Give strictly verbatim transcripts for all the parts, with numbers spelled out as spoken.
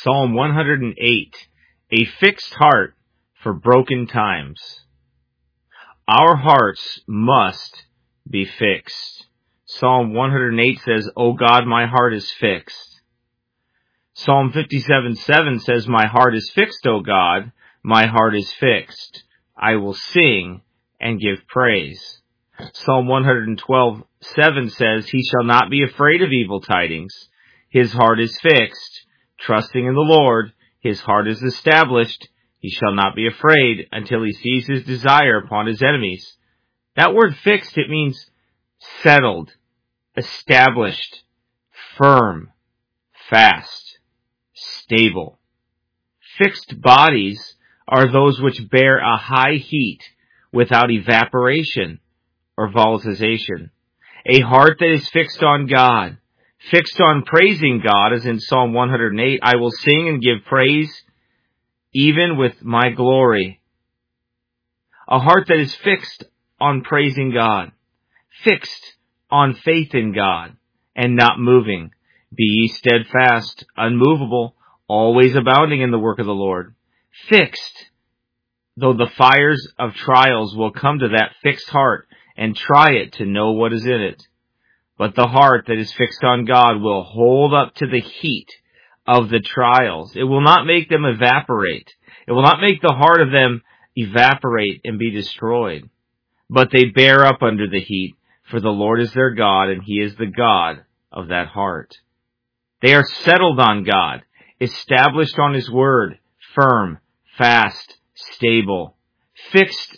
Psalm one hundred eight, a fixed heart for broken times. Our hearts must be fixed. Psalm one hundred eight says, O God, my heart is fixed. Psalm fifty-seven seven says, my heart is fixed, O God, my heart is fixed. I will sing and give praise. Psalm one hundred twelve seven says, he shall not be afraid of evil tidings. His heart is fixed. Trusting in the Lord, his heart is established. He shall not be afraid until he sees his desire upon his enemies. That word fixed, it means settled, established, firm, fast, stable. Fixed bodies are those which bear a high heat without evaporation or volatilization. A heart that is fixed on God, fixed on praising God, as in Psalm one hundred eight, I will sing and give praise even with my glory. A heart that is fixed on praising God, fixed on faith in God, and not moving. Be ye steadfast, unmovable, always abounding in the work of the Lord. Fixed, though the fires of trials will come to that fixed heart and try it to know what is in it. But the heart that is fixed on God will hold up to the heat of the trials. It will not make them evaporate. It will not make the heart of them evaporate and be destroyed. But they bear up under the heat, for the Lord is their God, and he is the God of that heart. They are settled on God, established on his word, firm, fast, stable. Fixed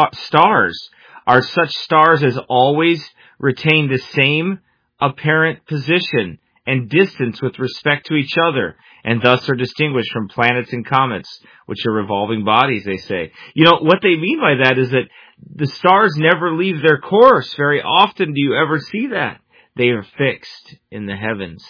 stars are such stars as always retain the same apparent position and distance with respect to each other, and thus are distinguished from planets and comets, which are revolving bodies, they say. You know, what they mean by that is that the stars never leave their course. Very often do you ever see that. They are fixed in the heavens.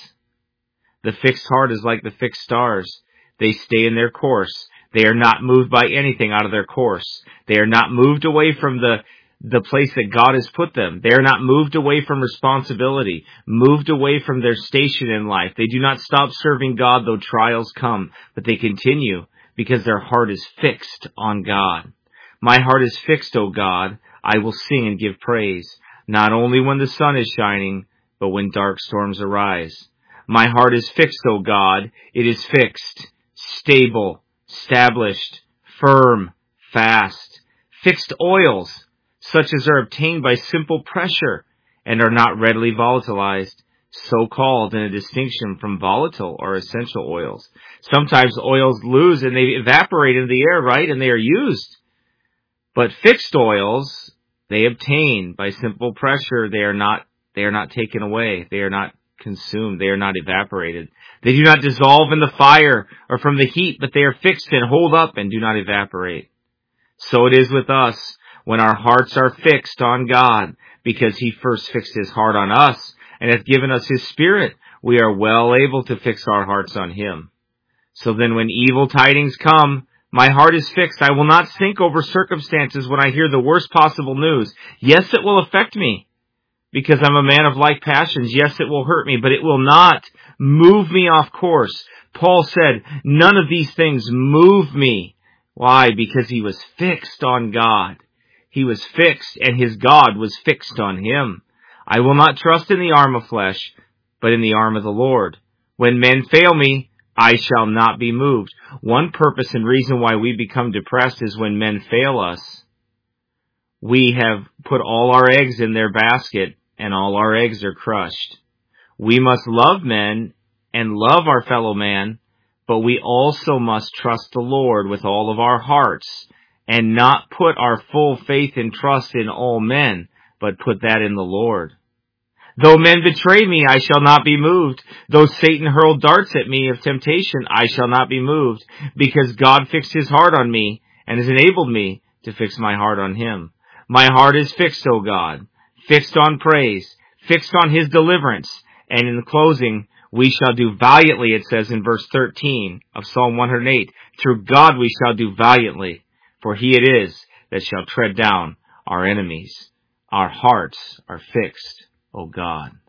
The fixed heart is like the fixed stars. They stay in their course. They are not moved by anything out of their course. They are not moved away from the the place that God has put them. They are not moved away from responsibility, moved away from their station in life. They do not stop serving God though trials come, but they continue because their heart is fixed on God. My heart is fixed, O God. I will sing and give praise, not only when the sun is shining, but when dark storms arise. My heart is fixed, O God. It is fixed, stable, established, firm, fast. Fixed oils, such as are obtained by simple pressure and are not readily volatilized, so called in a distinction from volatile or essential oils. Sometimes oils lose and they evaporate into the air, right? And they are used. But fixed oils, they obtain by simple pressure. They are not, they are not taken away. They are not consumed. They are not evaporated. They do not dissolve in the fire or from the heat, but they are fixed and hold up and do not evaporate. So it is with us when our hearts are fixed on God, because he first fixed his heart on us and hath given us his Spirit. We are well able to fix our hearts on him. So then when evil tidings come, my heart is fixed. I will not think over circumstances when I hear the worst possible news. Yes, it will affect me because I'm a man of like passions. Yes, it will hurt me, but it will not move me off course. Paul said, none of these things move me. Why? Because he was fixed on God. He was fixed, and his God was fixed on him. I will not trust in the arm of flesh, but in the arm of the Lord. When men fail me, I shall not be moved. One purpose and reason why we become depressed is when men fail us. We have put all our eggs in their basket, and all our eggs are crushed. We must love men and love our fellow man, but we also must trust the Lord with all of our hearts, and not put our full faith and trust in all men, but put that in the Lord. Though men betray me, I shall not be moved. Though Satan hurl darts at me of temptation, I shall not be moved, because God fixed his heart on me, and has enabled me to fix my heart on him. My heart is fixed, O God, fixed on praise, fixed on his deliverance, and in the closing, we shall do valiantly, it says in verse thirteen of Psalm one hundred eight, through God we shall do valiantly. For he it is that shall tread down our enemies. Our hearts are fixed, O God.